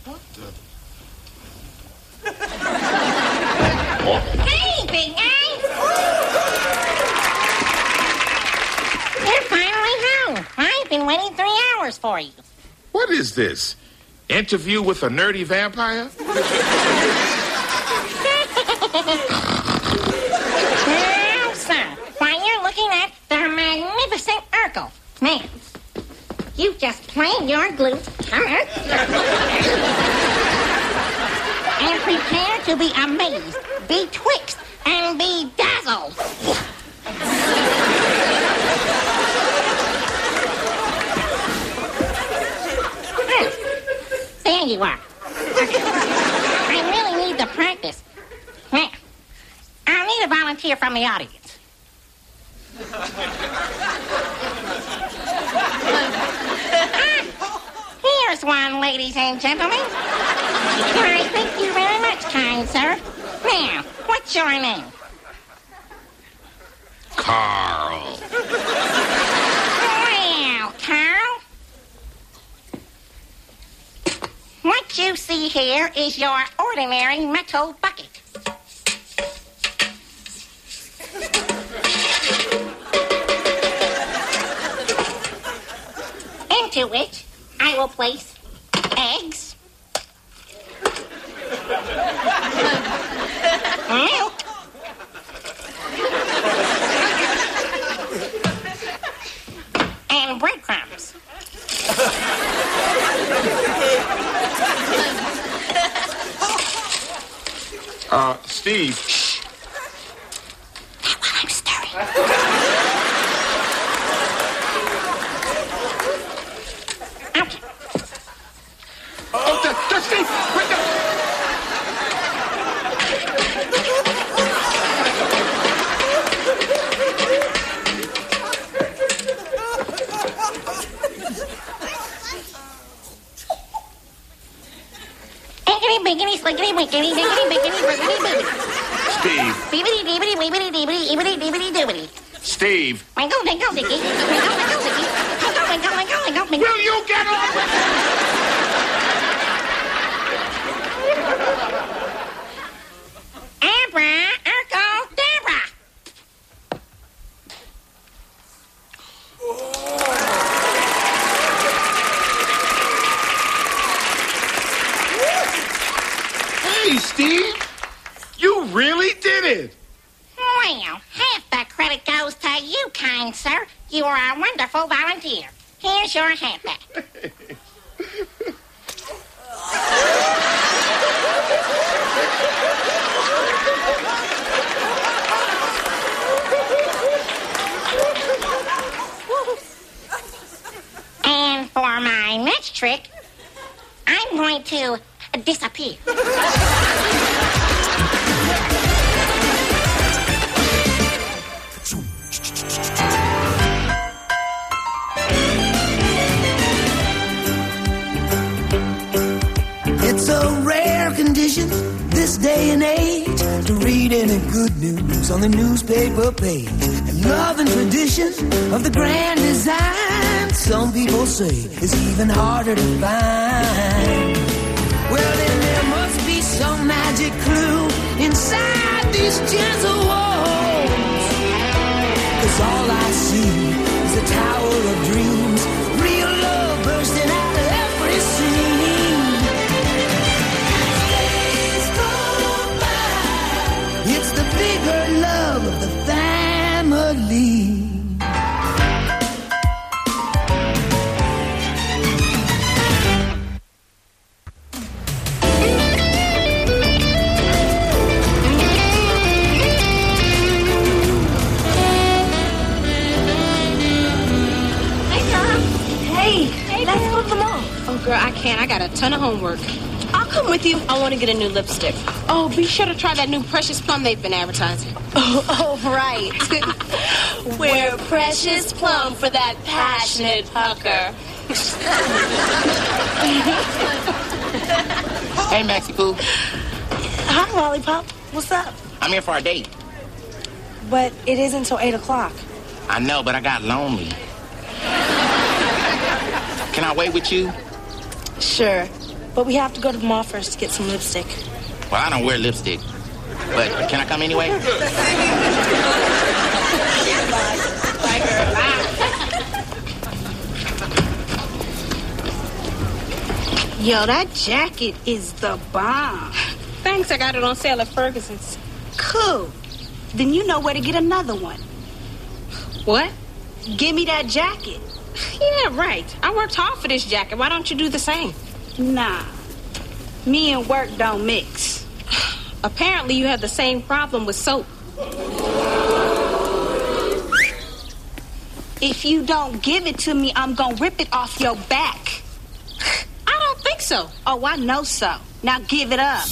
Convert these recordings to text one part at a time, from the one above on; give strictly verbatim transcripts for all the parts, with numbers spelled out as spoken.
What the? Hey, big guy! You're finally home. I've been waiting three hours for you. What is this? Interview with a nerdy vampire? Now, sir, while you're looking at the magnificent Urkel. Now, you just play your glute hammer and prepare to be amazed, betwixt, and bedazzled. There you are. I really need to practice. Now, I'll need a volunteer from the audience. Ah, here's one, ladies and gentlemen. I thank you very much, kind sir. Now, what's your name? Carl. Well, Carl. What you see here is your ordinary metal bucket. Into which I will place eggs, milk, and breadcrumbs. Uh, Steve. Shh. Not while I'm stirring. Okay. Oh, that, that's Steve! Wait, that... Biggity, slickety, wickety, diggity, biggity, briggity, biggity. Steve. Beebity, deebity, weebity, deebity, eebity, deebity, doobity. Steve. Winkle, dinkle, dicky. Winkle, winkle, dicky. Winkle, winkle, winkle, winkle, winkle. Will you get off it? Abra, Urkel, Debra. Hey, Steve. You really did it. Well, half the credit goes to you, kind sir. You are a wonderful volunteer. Here's your hat back. And for my next trick, I'm going to disappear. It's a rare condition this day and age to read any good news on the newspaper page. And love and tradition of the grand design, some people say, is even harder to find. Well, then there must be some magic clue inside these gentle walls. 'Cause all I see is a tower of dreams, real love bursting out of every scene. Days go by, it's the bigger love of the family. Girl, I can't. I got a ton of homework. I'll come with you. I want to get a new lipstick. Oh, be sure to try that new Precious Plum they've been advertising. Oh, oh right. We're Precious Plum for that passionate pucker. Hey, Maxie Pooh. Hi, Lollipop. What's up? I'm here for a date. But it is until eight o'clock. I know, but I got lonely. Can I wait with you? Sure. But we have to go to the mall first to get some lipstick. Well, I don't wear lipstick. But can I come anyway? Bye, girl. Bye. Yo, that jacket is the bomb. Thanks, I got it on sale at Ferguson's. Cool. Then you know where to get another one. What? Give me that jacket. Yeah, right. I worked hard for this jacket. Why don't you do the same? Nah. Me and work don't mix. Apparently you have the same problem with soap. If you don't give it to me, I'm gonna rip it off your back. I don't think so. Oh, I know so. Now give it up.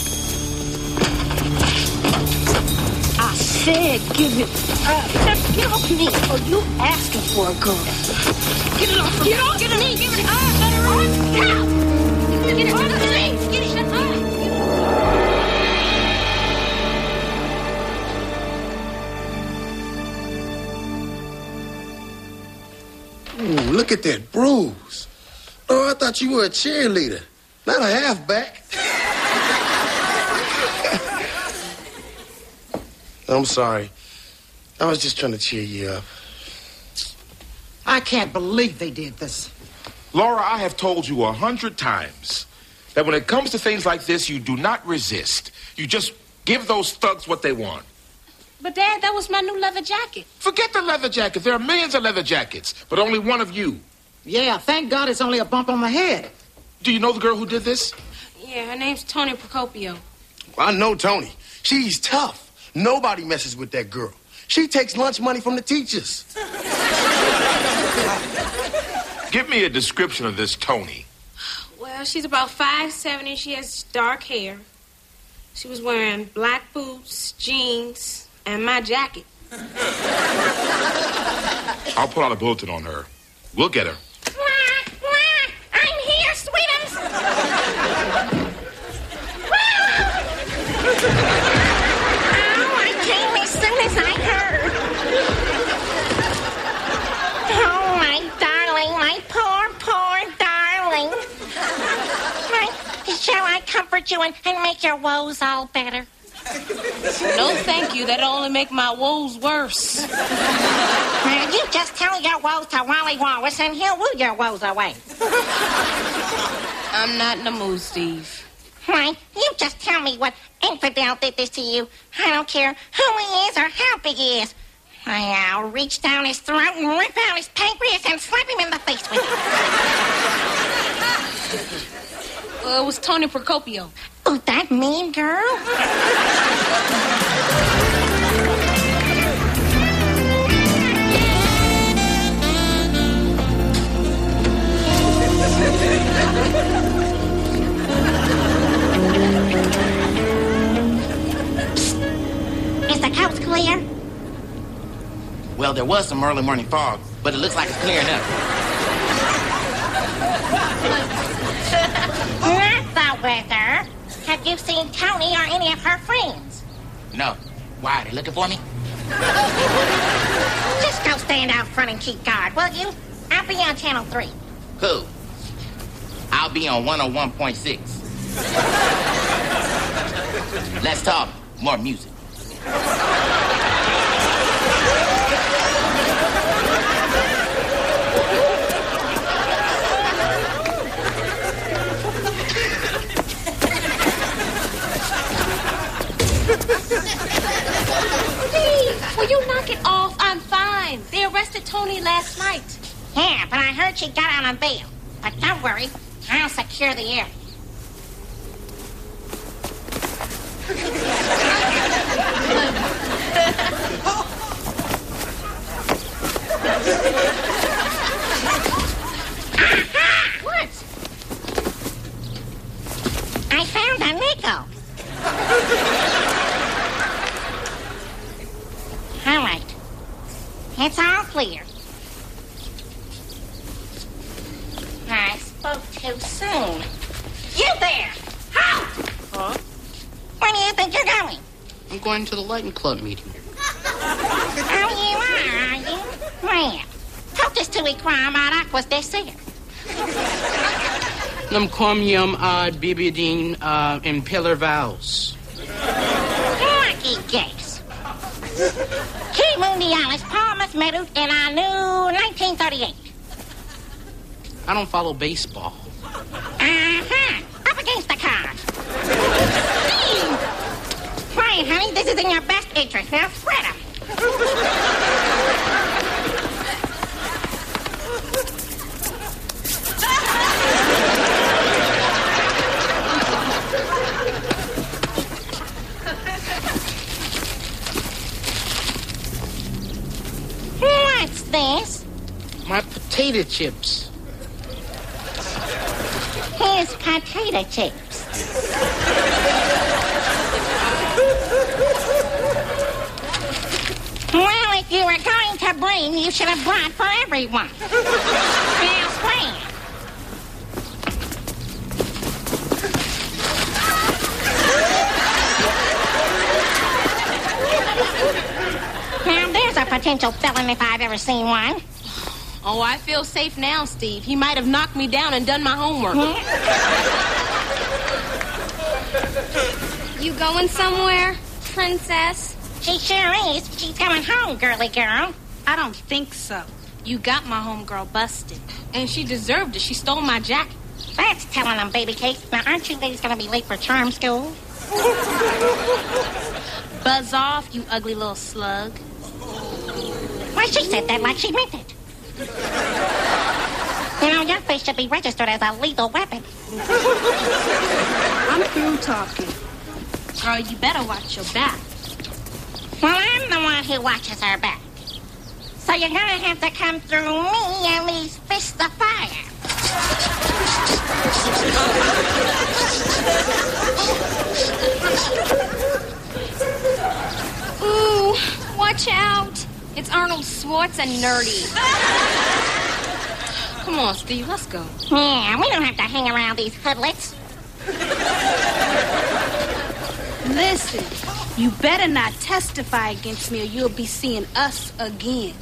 I said give it up. Get off me. Oh, you asking for a girl. Get it off me. Get off me. Give it up. Let it run. Now. Get it off me. Get it up. Ooh, look at that bruise. Oh, I thought you were a cheerleader, not a halfback. I'm sorry. I was just trying to cheer you up. I can't believe they did this. Laura, I have told you a hundred times that when it comes to things like this, you do not resist. You just give those thugs what they want. But, Dad, that was my new leather jacket. Forget the leather jacket. There are millions of leather jackets, but only one of you. Yeah, thank God it's only a bump on the head. Do you know the girl who did this? Yeah, her name's Tony Procopio. I know Tony. She's tough. Nobody messes with that girl. She takes lunch money from the teachers. Give me a description of this Tony. Well, she's about five seven and she has dark hair. She was wearing black boots, jeans, and my jacket. I'll put out a bulletin on her. We'll get her. Wah, wah, I'm here, sweetums. Oh, I came as soon as I heard. Oh, my darling, my poor, poor darling. Right, shall I comfort you and, and make your woes all better? No, thank you. That'll only make my woes worse. Now, you just tell your woes to Wally Wallace and he'll woo your woes away. I'm not in the mood, Steve. Right, you just tell me what infidel did this to you. I don't care who he is or how big he is. I'll reach down his throat and rip out his pancreas and slap him in the face with it. Well, it was Tony Procopio. Oh, that mean girl? Is the coast clear? Well, there was some early morning fog, but it looks like it's clearing up. Not the weather. Have you seen Tony or any of her friends? No. Why, are they looking for me? Just go stand out front and keep guard, will you? I'll be on channel three. Cool. I'll be on one oh one point six. Let's talk. More music. Will you knock it off? I'm fine. They arrested Tony last night. Yeah, but I heard she got out on bail. But don't worry, I'll secure the area. What? I found a nickel. All right. It's all clear. I spoke too soon. You there! Halt! Huh? Where do you think you're going? I'm going to the Lighting Club meeting. Oh, you are, are you? Well, talk us to Iquam Aquas de Ser. Nam Quam ad Bibidine uh, in Pillar Vows. Lucky guess. Key Mundialis Palmas Medus in Anu nineteen thirty-eight. I don't follow baseball. Uh-huh. Up against the cards. Fine, honey. This is in your best interest. Now spread them. What's this? My potato chips. Here's potato chips. Well, if you were going to bring, you should have brought for everyone. Now, spread. Now, there's a potential felon if I've ever seen one. Oh, I feel safe now, Steve. He might have knocked me down and done my homework. You going somewhere, princess? She sure is. She's coming home, girly girl. I don't think so. You got my homegirl busted. And she deserved it. She stole my jacket. That's telling them, baby cakes. Now, aren't you ladies going to be late for charm school? Buzz off, you ugly little slug. Why, she said that like she meant it. You know, your face should be registered as a lethal weapon. I'm through talking. Girl, you better watch your back. Well, I'm the one who watches her back. So you're gonna have to come through me and these fists of fire. Ooh, watch out. It's Arnold Schwarzenegger. Come on, Steve, let's go. Yeah, we don't have to hang around these hoodlets. Listen, you better not testify against me or you'll be seeing us again.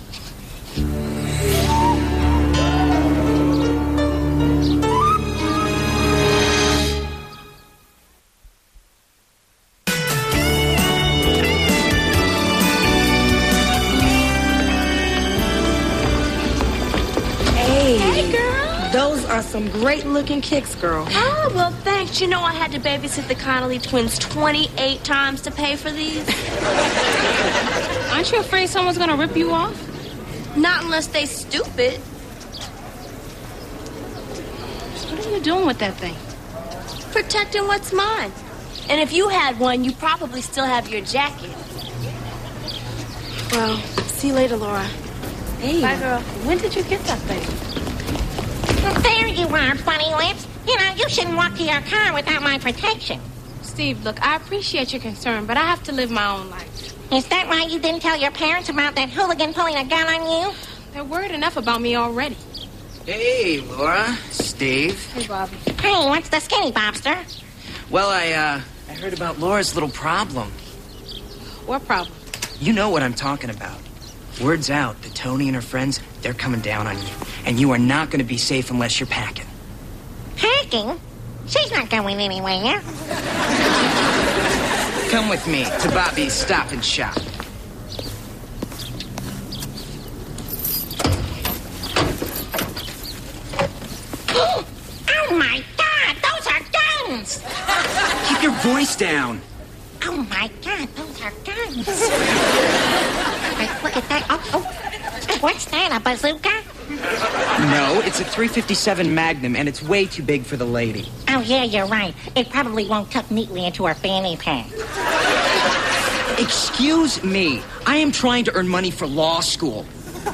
Those are some great-looking kicks, girl. Oh, well, thanks. You know I had to babysit the Connolly twins twenty-eight times to pay for these. Aren't you afraid someone's going to rip you off? Not unless they stupid. What are you doing with that thing? Protecting what's mine. And if you had one, you probably still have your jacket. Well, see you later, Laura. Hey. Bye, girl. When did you get that thing? There you are, funny lips. You know, you shouldn't walk to your car without my protection. Steve, look, I appreciate your concern, but I have to live my own life. Is that why you didn't tell your parents about that hooligan pulling a gun on you? They're worried enough about me already. Hey, Laura. Steve. Hey, Bobby. Hey, what's the skinny, Bobster? Well, I, uh, I heard about Laura's little problem. What problem? You know what I'm talking about. Word's out that Tony and her friends, they're coming down on you. And you are not going to be safe unless you're packing. Packing? She's not going anywhere. Come with me to Bobby's Stop and Shop. Oh, my God! Those are guns! Keep your voice down. Oh, my God, those are guns. Look at that. Oh, oh. What's that, a bazooka? No, it's a three fifty-seven Magnum, and it's way too big for the lady. Oh, yeah, you're right. It probably won't tuck neatly into her fanny pack. Excuse me. I am trying to earn money for law school.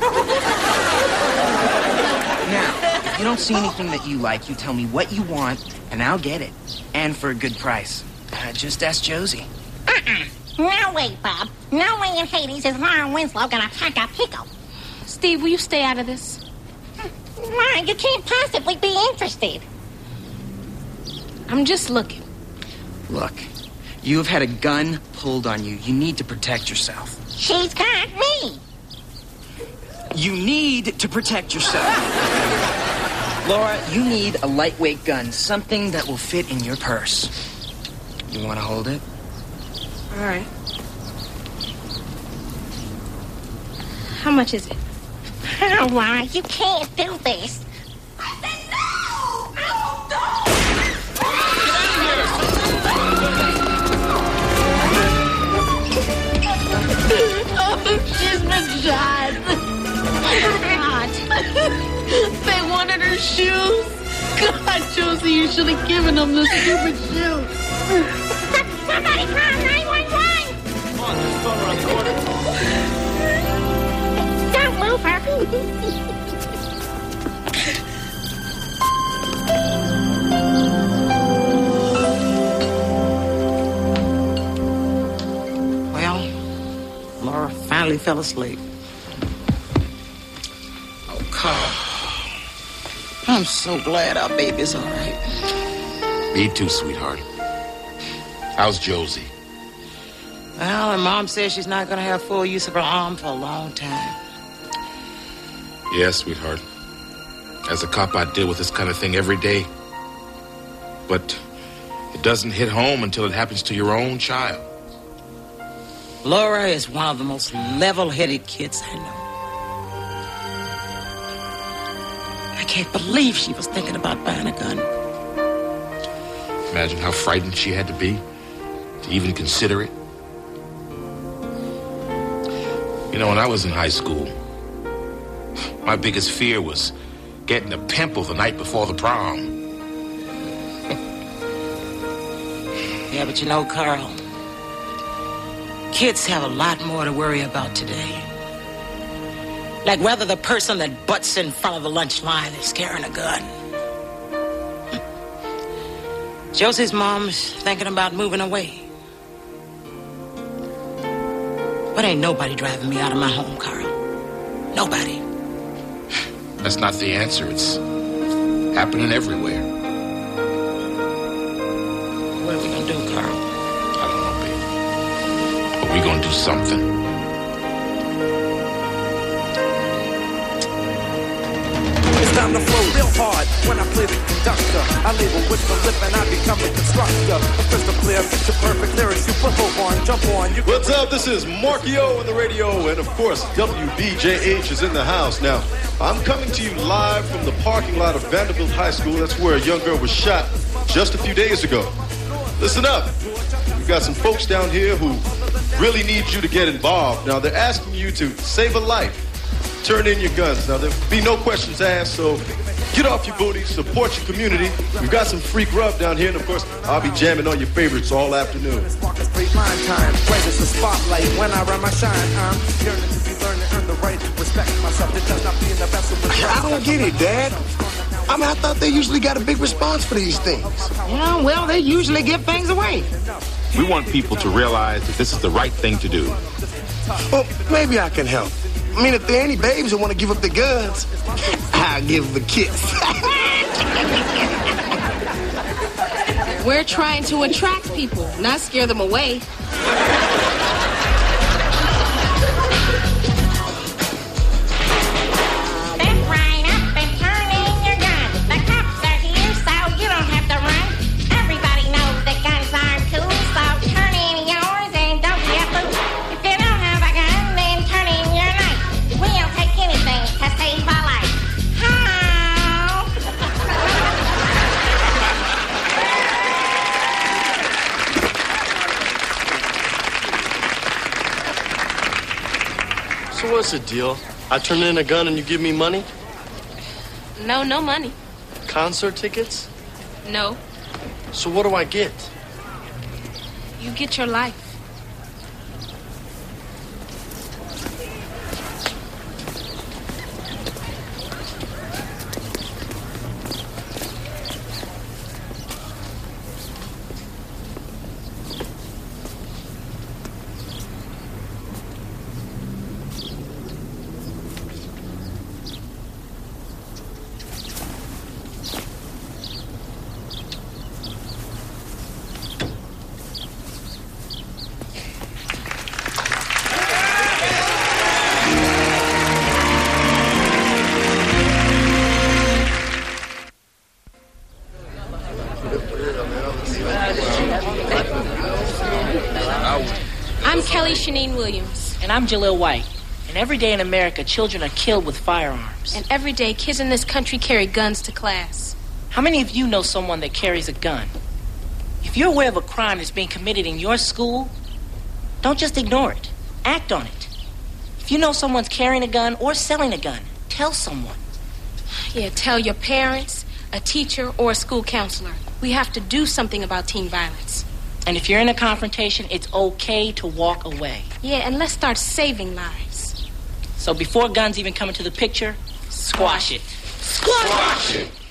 Now, if you don't see anything that you like, you tell me what you want, and I'll get it. And for a good price. Uh, just ask Josie. Uh-uh. No way, Bob. No way in Hades is Laura Winslow gonna pack a pickle. Steve, will you stay out of this? Why? You can't possibly be interested. I'm just looking. Look, you have had a gun pulled on you. You need to protect yourself. She's got me. You need to protect yourself. Laura, you need a lightweight gun, something that will fit in your purse. You want to hold it? All right. How much is it? Oh, Laura, you can't do this. Oh, she's been shot. God. They wanted her shoes. God, Josie, you should have given them the stupid shoes. Somebody call nine one one. Come on, just phone around the corner. Don't move her. Well, Laura finally fell asleep. Oh, Carl. I'm so glad our baby's all right. Me too, sweetheart. How's Josie? Well, her mom says she's not going to have full use of her arm for a long time. Yes, sweetheart. As a cop, I deal with this kind of thing every day. But it doesn't hit home until it happens to your own child. Laura is one of the most level-headed kids I know. I can't believe she was thinking about buying a gun. Imagine how frightened she had to be to even consider it. You know, when I was in high school, my biggest fear was getting a pimple the night before the prom. Yeah, but you know, Carl, kids have a lot more to worry about today. Like whether the person that butts in front of the lunch line is carrying a gun. Josie's mom's thinking about moving away. But ain't nobody driving me out of my home, Carl. Nobody. That's not the answer. It's happening everywhere. What are we gonna do, Carl? I don't know, baby. But we're gonna do something. It's time to flow real hard when I play the conductor. I label with the lip and I become the constructor. A crystal clear, picture perfect lyrics. You put hope on, jump on. You What's up? This is Marky O on the radio, and of course, W B J H is in the house. Now, I'm coming to you live from the parking lot of Vanderbilt High School. That's where a young girl was shot just a few days ago. Listen up. We've got some folks down here who really need you to get involved. Now, they're asking you to save a life. Turn in your guns. Now, there'll be no questions asked, so get off your booty, support your community. We've got some free grub down here, and of course, I'll be jamming on your favorites all afternoon. straight line time. Right as the spotlight when I run my shine. I'm yearning to be learning, earn the right, respect myself. It does not be in the best of I don't get it, Dad. I mean, I thought they usually got a big response for these things. Yeah, well, they usually give things away. We want people to realize that this is the right thing to do. Well, maybe I can help. I mean, if there are any babes that want to give up their guns, I'll give them a kiss. We're trying to attract people, not scare them away. So what's the deal? I turn in a gun and you give me money? No, no money. Concert tickets? No. So what do I get? You get your life. I'm Kelly Shanine Williams. And I'm Jalil White. And every day in America, children are killed with firearms. And every day, kids in this country carry guns to class. How many of you know someone that carries a gun? If you're aware of a crime that's being committed in your school, don't just ignore it. Act on it. If you know someone's carrying a gun or selling a gun, tell someone. Yeah, tell your parents, a teacher, or a school counselor. We have to do something about teen violence. And if you're in a confrontation, it's okay to walk away. Yeah, and let's start saving lives. So before guns even come into the picture, squash it. Squash it!